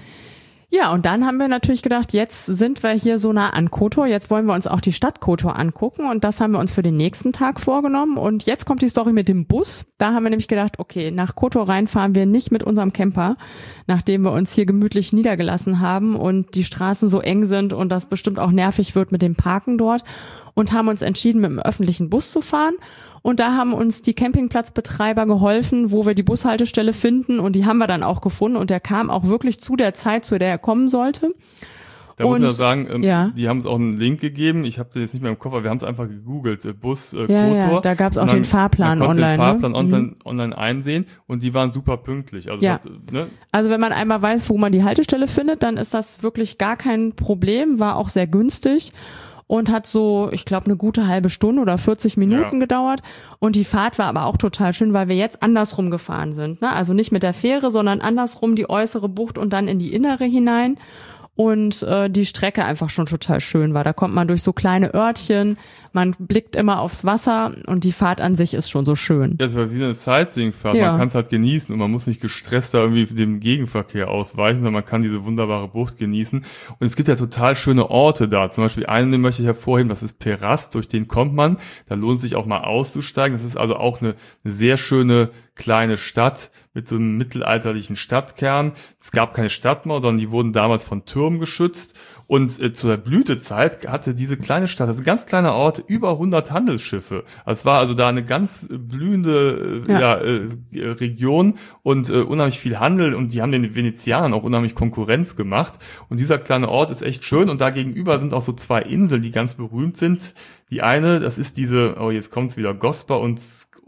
Ja, und dann haben wir natürlich gedacht, jetzt sind wir hier so nah an Kotor, jetzt wollen wir uns auch die Stadt Kotor angucken und das haben wir uns für den nächsten Tag vorgenommen und jetzt kommt die Story mit dem Bus. Da haben wir nämlich gedacht, okay, nach Kotor rein fahren wir nicht mit unserem Camper, nachdem wir uns hier gemütlich niedergelassen haben und die Straßen so eng sind und das bestimmt auch nervig wird mit dem Parken dort und haben uns entschieden, mit dem öffentlichen Bus zu fahren. Und da haben uns die Campingplatzbetreiber geholfen, wo wir die Bushaltestelle finden. Und die haben wir dann auch gefunden. Und der kam auch wirklich zu der Zeit, zu der er kommen sollte. Da muss Und- man sagen, ähm, ja. die haben uns auch einen Link gegeben. Ich habe den jetzt nicht mehr im Kopf, aber wir haben es einfach gegoogelt. Äh, Bus äh, Ja, Kotor. ja, da gab's auch Und dann- den Fahrplan man konnte online, den Fahrplan ne? online, online einsehen und die waren super pünktlich. Also Ja. es hat, ne, Also wenn man einmal weiß, wo man die Haltestelle findet, dann ist das wirklich gar kein Problem. War auch sehr günstig. Und hat so, ich glaube, eine gute halbe Stunde oder vierzig Minuten Ja. gedauert. Und die Fahrt war aber auch total schön, weil wir jetzt andersrum gefahren sind. Ne? Also nicht mit der Fähre, sondern andersrum die äußere Bucht und dann in die innere hinein. Und äh, die Strecke einfach schon total schön war. Da kommt man durch so kleine Örtchen, man blickt immer aufs Wasser und die Fahrt an sich ist schon so schön. Ja, es war wie so eine Sightseeing-Fahrt. Ja. Man kann es halt genießen und man muss nicht gestresst da irgendwie dem Gegenverkehr ausweichen, sondern man kann diese wunderbare Bucht genießen. Und es gibt ja total schöne Orte da. Zum Beispiel einen, den möchte ich hervorheben, das ist Peras, durch den kommt man. Da lohnt es sich auch mal auszusteigen. Das ist also auch eine, eine sehr schöne kleine Stadt mit so einem mittelalterlichen Stadtkern. Es gab keine Stadtmauer, sondern die wurden damals von Türmen geschützt. Und äh, zur Blütezeit hatte diese kleine Stadt, das ist ein ganz kleiner Ort, über hundert Handelsschiffe. Also es war also da eine ganz blühende äh, Ja. ja. äh, Region und äh, unheimlich viel Handel. Und die haben den Venezianern auch unheimlich Konkurrenz gemacht. Und dieser kleine Ort ist echt schön. Und da gegenüber sind auch so zwei Inseln, die ganz berühmt sind. Die eine, das ist diese, oh jetzt kommt's wieder, Gospa und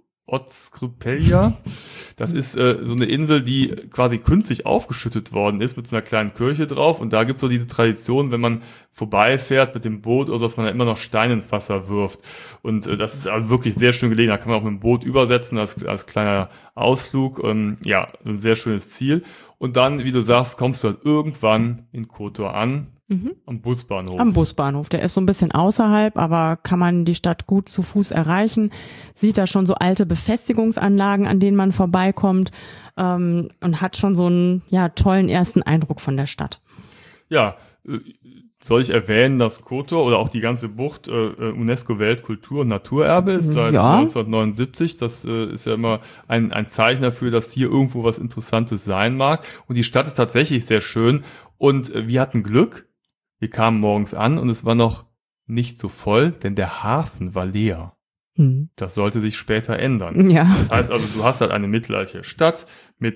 Otskrupelja. Das ist äh, so eine Insel, die quasi künstlich aufgeschüttet worden ist mit so einer kleinen Kirche drauf. Und da gibt's so diese Tradition, wenn man vorbeifährt mit dem Boot oder so, dass man da immer noch Steine ins Wasser wirft. Und äh, das ist also wirklich sehr schön gelegen. Da kann man auch mit dem Boot übersetzen als, als kleiner Ausflug. Ähm, ja, so ein sehr schönes Ziel. Und dann, wie du sagst, kommst du halt irgendwann in Kotor an, Mhm. am Busbahnhof. Am Busbahnhof. Der ist so ein bisschen außerhalb, aber kann man die Stadt gut zu Fuß erreichen. Sieht da schon so alte Befestigungsanlagen, an denen man vorbeikommt, ähm, und hat schon so einen ja tollen ersten Eindruck von der Stadt. Ja, äh, soll ich erwähnen, dass Kotor oder auch die ganze Bucht äh, UNESCO-Weltkultur- und Naturerbe ist seit Ja. neunzehnhundertneunundsiebzig. Das äh, ist ja immer ein, ein Zeichen dafür, dass hier irgendwo was Interessantes sein mag. Und die Stadt ist tatsächlich sehr schön. Und äh, wir hatten Glück. Wir kamen morgens an und es war noch nicht so voll, denn der Hafen war leer. Hm. Das sollte sich später ändern. Ja. Das heißt also, du hast halt eine mittelalterliche Stadt mit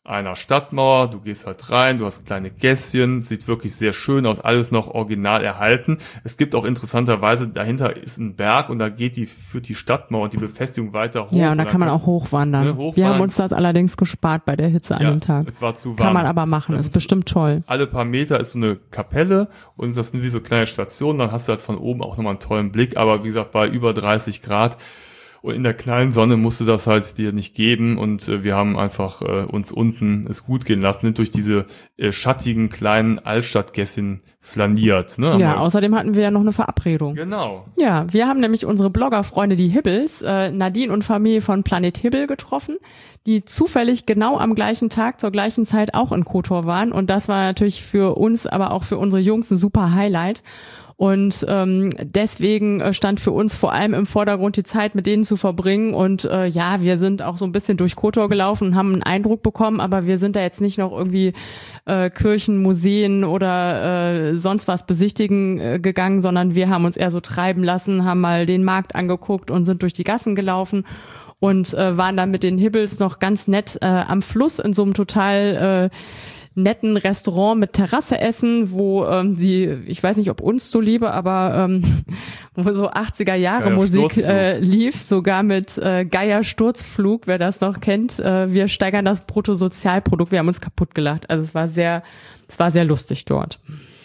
einer Stadtmauer, du gehst halt rein, du hast kleine Gässchen, sieht wirklich sehr schön aus, alles noch original erhalten. Es gibt auch interessanterweise, dahinter ist ein Berg und da geht die, führt die Stadtmauer und die Befestigung weiter hoch. Ja, und da kann man auch hochwandern. Ne, hochwandern. Wir haben uns das allerdings gespart bei der Hitze an Ja, dem Tag. es war zu warm. Kann man aber machen, Das ist ist bestimmt toll. Alle paar Meter ist so eine Kapelle und das sind wie so kleine Stationen, dann hast du halt von oben auch nochmal einen tollen Blick, aber wie gesagt, bei über dreißig Grad und in der knallen Sonne musste das halt dir nicht geben und äh, wir haben einfach äh, uns unten es gut gehen lassen, sind durch diese äh, schattigen kleinen Altstadtgässchen flaniert. Ne? Ja, wir, außerdem hatten wir ja noch eine Verabredung. Genau. Ja, wir haben nämlich unsere Bloggerfreunde, die Hibbles, äh, Nadine und Familie von Planet Hibble getroffen, die zufällig genau am gleichen Tag zur gleichen Zeit auch in Kotor waren und das war natürlich für uns, aber auch für unsere Jungs ein super Highlight. Und ähm, deswegen äh, stand für uns vor allem im Vordergrund die Zeit, mit denen zu verbringen. Und äh, ja, wir sind auch so ein bisschen durch Kotor gelaufen und haben einen Eindruck bekommen, aber wir sind da jetzt nicht noch irgendwie äh, Kirchen, Museen oder äh, sonst was besichtigen äh, gegangen, sondern wir haben uns eher so treiben lassen, haben mal den Markt angeguckt und sind durch die Gassen gelaufen. Und äh, waren dann mit den Hibbels noch ganz nett äh, am Fluss in so einem total äh, netten Restaurant mit Terrasse essen, wo ähm, sie, ich weiß nicht, ob uns so liebe, aber ähm, wo so achtziger Jahre Musik äh, lief, sogar mit äh, Geier Sturzflug, wer das noch kennt. Äh, wir steigern das Bruttosozialprodukt, wir haben uns kaputt gelacht. Also es war sehr, es war sehr lustig dort.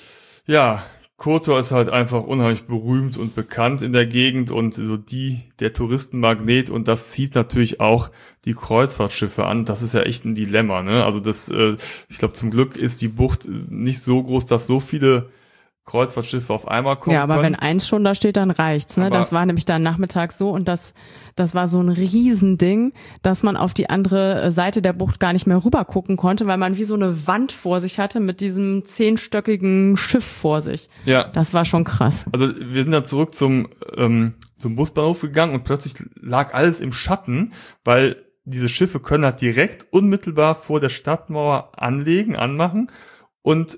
Ja, Kotor ist halt einfach unheimlich berühmt und bekannt in der Gegend und so die, der Touristenmagnet und das zieht natürlich auch die Kreuzfahrtschiffe an. Das ist ja echt ein Dilemma, ne? Also das, äh, ich glaube zum Glück ist die Bucht nicht so groß, dass so viele Kreuzfahrtschiffe auf einmal kommen. Ja, aber können. wenn eins schon da steht, dann reicht's, ne? Aber das war nämlich dann Nachmittag so und das, das war so ein Riesending, dass man auf die andere Seite der Bucht gar nicht mehr rüber gucken konnte, weil man wie so eine Wand vor sich hatte mit diesem zehnstöckigen Schiff vor sich. Ja. Das war schon krass. Also wir sind dann zurück zum, ähm, zum Busbahnhof gegangen und plötzlich lag alles im Schatten, weil diese Schiffe können halt direkt unmittelbar vor der Stadtmauer anlegen, anmachen und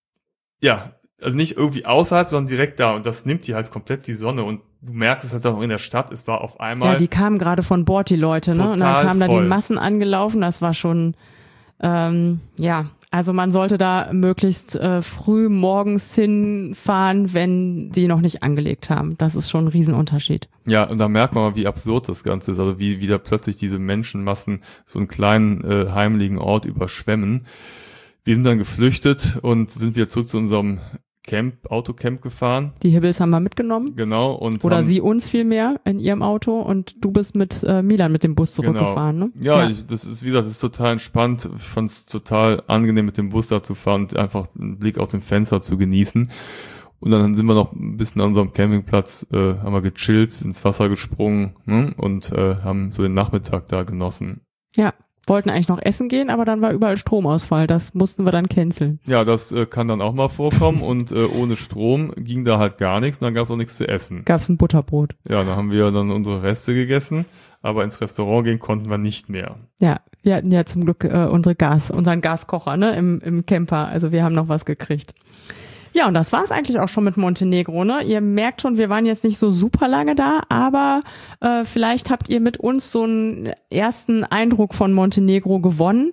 ja, also nicht irgendwie außerhalb, sondern direkt da. Und das nimmt die halt komplett die Sonne. Und du merkst es halt auch in der Stadt. Es war auf einmal. Ja, die kamen gerade von Bord, die Leute, ne? Und dann kamen da die Massen angelaufen. Das war schon, ähm, ja. Also man sollte da möglichst äh, früh morgens hinfahren, wenn die noch nicht angelegt haben. Das ist schon ein Riesenunterschied. Ja, und da merkt man mal, wie absurd das Ganze ist. Also wie wieder plötzlich diese Menschenmassen so einen kleinen äh, heimeligen Ort überschwemmen. Wir sind dann geflüchtet und sind wieder zurück zu unserem Camp, Autocamp gefahren. Die Hibbles haben wir mitgenommen. Genau. Und Oder haben, sie uns vielmehr in ihrem Auto und du bist mit äh, Milan mit dem Bus zurückgefahren, genau. ne? Ja, ja. Ich, das ist, wie gesagt, das ist total entspannt. Ich fand es total angenehm, mit dem Bus da zu fahren und einfach einen Blick aus dem Fenster zu genießen. Und dann sind wir noch ein bisschen an unserem Campingplatz, äh, haben wir gechillt, ins Wasser gesprungen, ne? Und äh, haben so den Nachmittag da genossen. Ja. Wollten eigentlich noch essen gehen, aber dann war überall Stromausfall. Das mussten wir dann canceln. Ja, das äh, kann dann auch mal vorkommen und äh, ohne Strom ging da halt gar nichts und dann gab es auch nichts zu essen. Gab's ein Butterbrot. Ja, dann haben wir dann unsere Reste gegessen, aber ins Restaurant gehen konnten wir nicht mehr. Ja, wir hatten ja zum Glück äh, unsere Gas, unseren Gaskocher, ne, im, im Camper. Also wir haben noch was gekriegt. Ja, und das war's eigentlich auch schon mit Montenegro, ne? Ihr merkt schon, wir waren jetzt nicht so super lange da, aber äh, vielleicht habt ihr mit uns so einen ersten Eindruck von Montenegro gewonnen.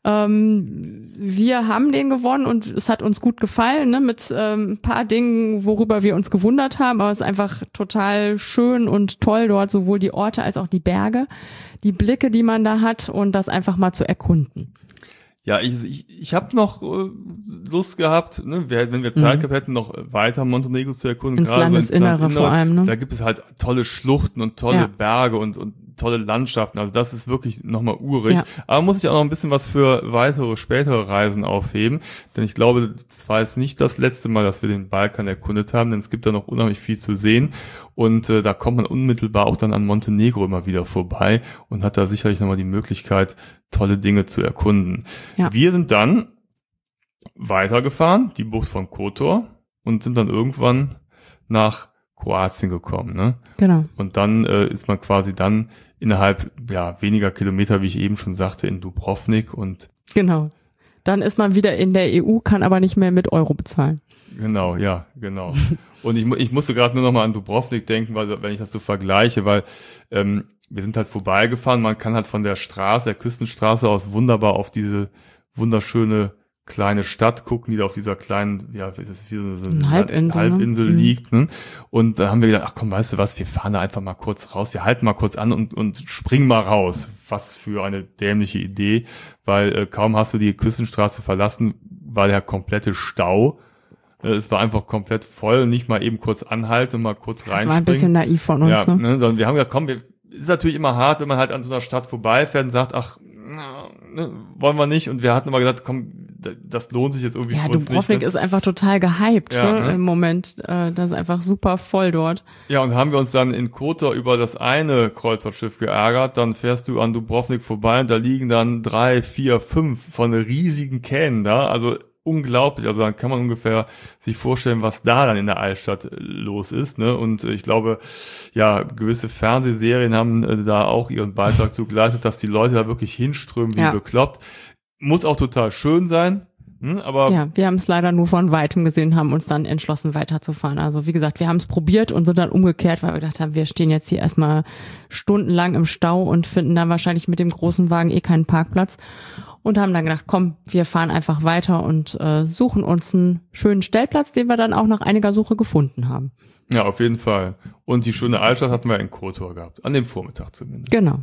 Ähm, wir haben den gewonnen und es hat uns gut gefallen, ne? Mit ähm, ein paar Dingen, worüber wir uns gewundert haben, aber es ist einfach total schön und toll dort, sowohl die Orte als auch die Berge, die Blicke, die man da hat und das einfach mal zu erkunden. Ja, ich, ich, ich habe noch äh, Lust gehabt, ne, wenn wir Zeit gehabt hätten, noch weiter Montenegro zu erkunden. Ins Landesinnere so ins vor allem, ne? Da gibt es halt tolle Schluchten und tolle ja. Berge und, und tolle Landschaften. Also das ist wirklich nochmal urig. Ja. Aber muss ich auch noch ein bisschen was für weitere, spätere Reisen aufheben. Denn ich glaube, das war jetzt nicht das letzte Mal, dass wir den Balkan erkundet haben, denn es gibt da noch unheimlich viel zu sehen. Und äh, da kommt man unmittelbar auch dann an Montenegro immer wieder vorbei und hat da sicherlich nochmal die Möglichkeit, tolle Dinge zu erkunden. Ja. Wir sind dann weitergefahren, die Bucht von Kotor, und sind dann irgendwann nach Kroatien gekommen, ne? Genau. Und dann äh, ist man quasi dann innerhalb ja weniger Kilometer, wie ich eben schon sagte, in Dubrovnik und genau. Dann ist man wieder in der E U, kann aber nicht mehr mit Euro bezahlen. Genau, ja, genau. Und ich, ich musste gerade nur noch mal an Dubrovnik denken, weil wenn ich das so vergleiche, weil ähm, wir sind halt vorbeigefahren, man kann halt von der Straße, der Küstenstraße aus wunderbar auf diese wunderschöne kleine Stadt gucken, die da auf dieser kleinen, ja, es ist wie so eine Halbinsel, Halbinsel ne? liegt, ne? Und da haben wir gedacht, ach komm, weißt du was, wir fahren da einfach mal kurz raus, wir halten mal kurz an und, und springen mal raus. Was für eine dämliche Idee, weil äh, kaum hast du die Küstenstraße verlassen, war der komplette Stau. Äh, es war einfach komplett voll, nicht mal eben kurz anhalten und mal kurz reinspringen. Das war ein bisschen naiv von uns, ja, ne? ne? Sondern wir haben gesagt, komm, wir, ist natürlich immer hart, wenn man halt an so einer Stadt vorbeifährt und sagt, ach, ne, wollen wir nicht. Und wir hatten aber gesagt, komm, das lohnt sich jetzt irgendwie ja, für uns Dubrovnik nicht. Ne? ist einfach total gehypt, ja, ne, ne? im Moment. Äh, das ist einfach super voll dort. Ja, und haben wir uns dann in Kotor über das eine Kreuzfahrtschiff geärgert, dann fährst du an Dubrovnik vorbei und da liegen dann drei, vier, fünf von riesigen Kähnen da, also unglaublich, also dann kann man ungefähr sich vorstellen, was da dann in der Altstadt los ist, ne? Und ich glaube, ja, gewisse Fernsehserien haben äh, da auch ihren Beitrag zu geleistet, dass die Leute da wirklich hinströmen wie ja. bekloppt. Muss auch total schön sein, hm, aber ja, wir haben es leider nur von Weitem gesehen, haben uns dann entschlossen weiterzufahren. Also wie gesagt, wir haben es probiert und sind dann umgekehrt, weil wir gedacht haben, wir stehen jetzt hier erstmal stundenlang im Stau und finden dann wahrscheinlich mit dem großen Wagen eh keinen Parkplatz. Und haben dann gedacht, komm, wir fahren einfach weiter und äh, suchen uns einen schönen Stellplatz, den wir dann auch nach einiger Suche gefunden haben. ja, auf jeden Fall. Und die schöne Altstadt hatten wir in Kotor gehabt, an dem Vormittag zumindest. Genau.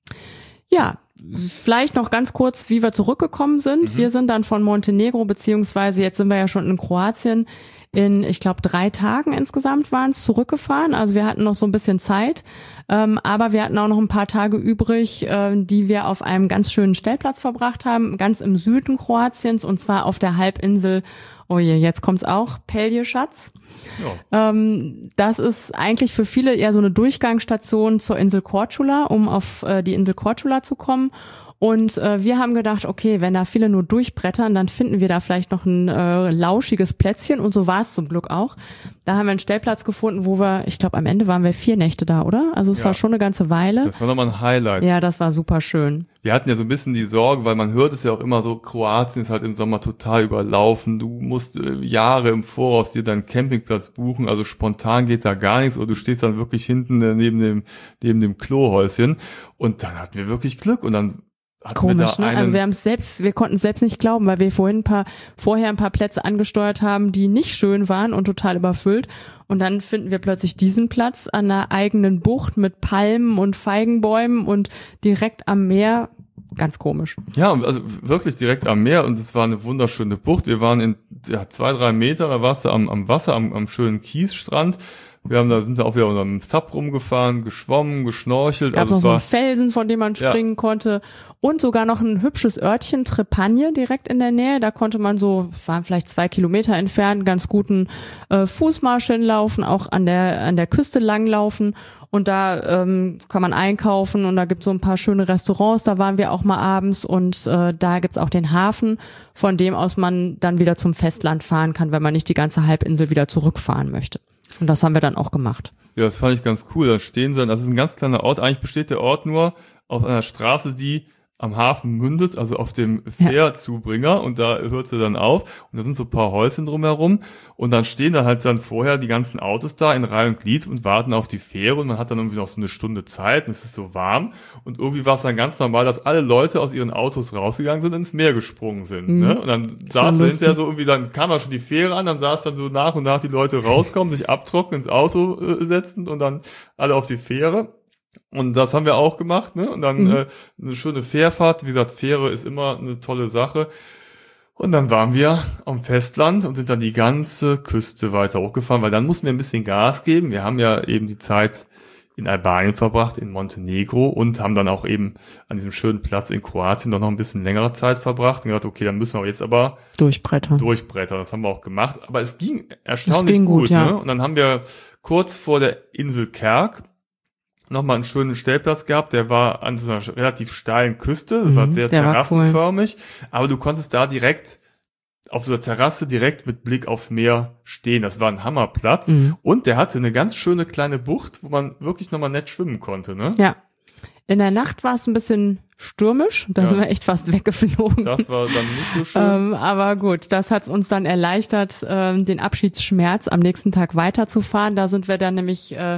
Ja, vielleicht noch ganz kurz, wie wir zurückgekommen sind. Mhm. Wir sind dann von Montenegro, beziehungsweise jetzt sind wir ja schon in Kroatien, in, ich glaube, drei Tagen insgesamt waren es, zurückgefahren. Also wir hatten noch so ein bisschen Zeit, ähm, aber wir hatten auch noch ein paar Tage übrig, äh, die wir auf einem ganz schönen Stellplatz verbracht haben, ganz im Süden Kroatiens, und zwar auf der Halbinsel, oh je, jetzt kommt's auch, Pelješac. Ja. Ähm, das ist eigentlich für viele eher so eine Durchgangsstation zur Insel Korčula, um auf äh, die Insel Korčula zu kommen. Und äh, wir haben gedacht, okay, wenn da viele nur durchbrettern, dann finden wir da vielleicht noch ein äh, lauschiges Plätzchen. Und so war es zum Glück auch. Da haben wir einen Stellplatz gefunden, wo wir, ich glaube, am Ende waren wir vier Nächte da, oder? Also es ja. war schon eine ganze Weile. Das war nochmal ein Highlight. Ja, das war super schön. Wir hatten ja so ein bisschen die Sorge, weil man hört es ja auch immer so, Kroatien ist halt im Sommer total überlaufen. Du musst äh, Jahre im Voraus dir deinen Campingplatz buchen. Also spontan geht da gar nichts. Oder du stehst dann wirklich hinten äh, neben dem, neben dem Klohäuschen. Und dann hatten wir wirklich Glück. Und dann Komisch, ne? Also wir haben es selbst, wir konnten es selbst nicht glauben, weil wir vorhin ein paar, vorher ein paar Plätze angesteuert haben, die nicht schön waren und total überfüllt. Und dann finden wir plötzlich diesen Platz an einer eigenen Bucht mit Palmen und Feigenbäumen und direkt am Meer. Ganz komisch. Ja, also wirklich direkt am Meer, und es war eine wunderschöne Bucht. Wir waren in ja, zwei, drei Meter, da warst du am, am Wasser, am, am schönen Kiesstrand. Wir haben da, sind da auch wieder unter dem Sub rumgefahren, geschwommen, geschnorchelt. Gab also noch es so war einen Felsen, von dem man springen ja. konnte. Und sogar noch ein hübsches Örtchen, Trepagne, direkt in der Nähe. Da konnte man so, waren vielleicht zwei Kilometer entfernt, ganz guten äh, Fußmarsch hinlaufen, auch an der an der Küste langlaufen. Und da ähm, kann man einkaufen und da gibt's so ein paar schöne Restaurants. Da waren wir auch mal abends, und äh, da gibt's auch den Hafen, von dem aus man dann wieder zum Festland fahren kann, wenn man nicht die ganze Halbinsel wieder zurückfahren möchte. Und das haben wir dann auch gemacht. Ja, das fand ich ganz cool. Da stehen sie, das ist ein ganz kleiner Ort. Eigentlich besteht der Ort nur auf einer Straße, die am Hafen mündet, also auf dem Fährzubringer, ja. Und da hört sie dann auf. Und da sind so ein paar Häuschen drumherum. Und dann stehen da halt dann vorher die ganzen Autos da in Reihe und Glied und warten auf die Fähre. Und man hat dann irgendwie noch so eine Stunde Zeit und es ist so warm. Und irgendwie war es dann ganz normal, dass alle Leute aus ihren Autos rausgegangen sind und ins Meer gesprungen sind. Mhm. Ne? Und dann saß da hinterher so irgendwie, dann kam auch schon die Fähre an, dann saß dann so nach und nach die Leute rauskommen, sich abtrocknen, ins Auto äh, setzen und dann alle auf die Fähre. Und das haben wir auch gemacht, ne? Und dann mhm. äh, eine schöne Fährfahrt. Wie gesagt, Fähre ist immer eine tolle Sache. Und dann waren wir am Festland und sind dann die ganze Küste weiter hochgefahren, weil dann mussten wir ein bisschen Gas geben. Wir haben ja eben die Zeit in Albanien verbracht, in Montenegro, und haben dann auch eben an diesem schönen Platz in Kroatien doch noch ein bisschen längere Zeit verbracht und gedacht, okay, dann müssen wir jetzt aber durchbrettern. Durchbrettern. Das haben wir auch gemacht. Aber es ging erstaunlich es ging gut, gut, ja. ne? Und dann haben wir kurz vor der Insel Kerk nochmal einen schönen Stellplatz gehabt, der war an so einer relativ steilen Küste, mhm, war sehr terrassenförmig, cool. Aber du konntest da direkt auf so einer Terrasse direkt mit Blick aufs Meer stehen. Das war ein Hammerplatz, mhm. Und der hatte eine ganz schöne kleine Bucht, wo man wirklich nochmal nett schwimmen konnte, ne? Ja. In der Nacht war es ein bisschen stürmisch, da ja. sind wir echt fast weggeflogen. Das war dann nicht so schön. Ähm, aber gut, das hat's uns dann erleichtert, ähm, den Abschiedsschmerz am nächsten Tag weiterzufahren. Da sind wir dann nämlich äh,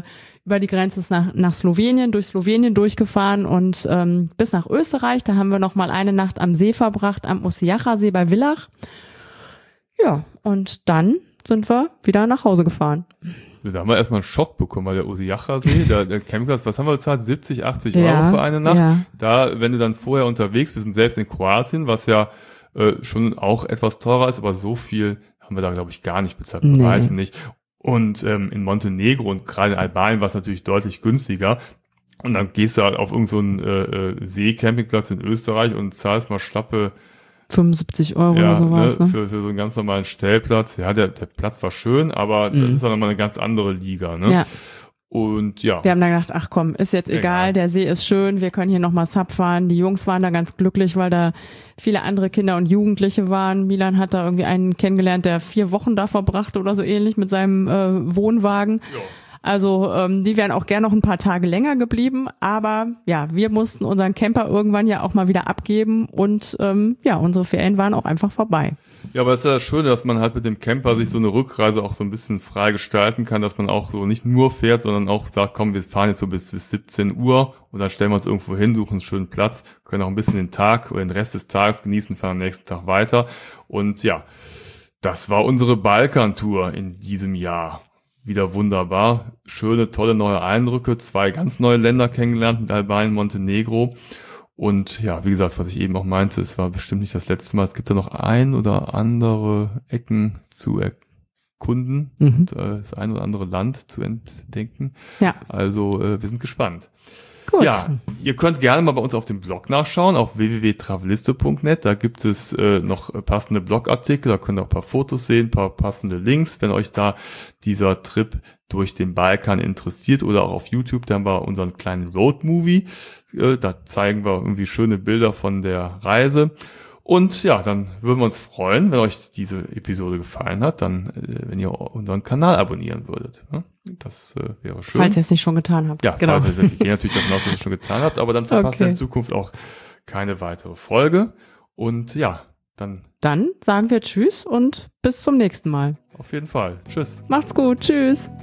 über die Grenze nach, nach Slowenien, durch Slowenien durchgefahren und ähm, bis nach Österreich. Da haben wir noch mal eine Nacht am See verbracht, am Osijachasee bei Villach. Ja, und dann sind wir wieder nach Hause gefahren. Da haben wir erstmal einen Schock bekommen, weil der Osijachasee, der, der Campingplatz, was haben wir bezahlt? siebzig, achtzig Euro ja, für eine Nacht. Ja. Da, wenn du dann vorher unterwegs bist und selbst in Kroatien, was ja äh, schon auch etwas teurer ist, aber so viel haben wir da, glaube ich, gar nicht bezahlt. Nee. Bei weitem nicht. Und ähm, in Montenegro und gerade in Albanien war es natürlich deutlich günstiger. Und dann gehst du halt auf irgendeinen so äh, Seecampingplatz in Österreich und zahlst mal schlappe fünfundsiebzig Euro ja, oder sowas. ne, Ne? für, für so einen ganz normalen Stellplatz. Ja, der, der Platz war schön, aber Mhm. das ist auch nochmal eine ganz andere Liga. Ne? Ja. Und ja. Wir haben dann gedacht, ach komm, ist jetzt egal, Egal. der See ist schön, wir können hier nochmal Sub fahren. Die Jungs waren da ganz glücklich, weil da viele andere Kinder und Jugendliche waren. Milan hat da irgendwie einen kennengelernt, der vier Wochen da verbrachte oder so ähnlich mit seinem äh, Wohnwagen. Ja. Also ähm, die wären auch gern noch ein paar Tage länger geblieben, aber ja, wir mussten unseren Camper irgendwann ja auch mal wieder abgeben und ähm, ja, unsere Ferien waren auch einfach vorbei. Ja, aber es ist ja das Schöne, dass man halt mit dem Camper sich so eine Rückreise auch so ein bisschen frei gestalten kann, dass man auch so nicht nur fährt, sondern auch sagt, komm, wir fahren jetzt so bis, bis siebzehn Uhr und dann stellen wir uns irgendwo hin, suchen einen schönen Platz, können auch ein bisschen den Tag oder den Rest des Tages genießen, fahren am nächsten Tag weiter. Und ja, das war unsere Balkan-Tour in diesem Jahr. Wieder wunderbar. Schöne, tolle neue Eindrücke. Zwei ganz neue Länder kennengelernt mit Albanien, Montenegro. Und ja, wie gesagt, was ich eben auch meinte, es war bestimmt nicht das letzte Mal. Es gibt da noch ein oder andere Ecken zu erkunden Mhm. und äh, das ein oder andere Land zu entdecken. Ja, Also äh, wir sind gespannt. gut. Ja, ihr könnt gerne mal bei uns auf dem Blog nachschauen, auf w w w punkt traveliste punkt net. Da gibt es äh, noch passende Blogartikel, da könnt ihr auch ein paar Fotos sehen, ein paar passende Links, wenn euch da dieser Trip durch den Balkan interessiert, oder auch auf YouTube, da haben wir unseren kleinen Road-Movie. Äh, da zeigen wir irgendwie schöne Bilder von der Reise. Und ja, dann würden wir uns freuen, wenn euch diese Episode gefallen hat, dann, äh, wenn ihr unseren Kanal abonnieren würdet. Ne? Das äh, wäre schön. Falls ihr es nicht schon getan habt. Ja, genau. falls ihr es, wir gehen natürlich davon aus, dass ihr es schon getan habt, aber dann verpasst ihr Okay. in Zukunft auch keine weitere Folge. Und ja, dann Dann sagen wir Tschüss und bis zum nächsten Mal. auf jeden Fall. Tschüss. Macht's gut. Tschüss.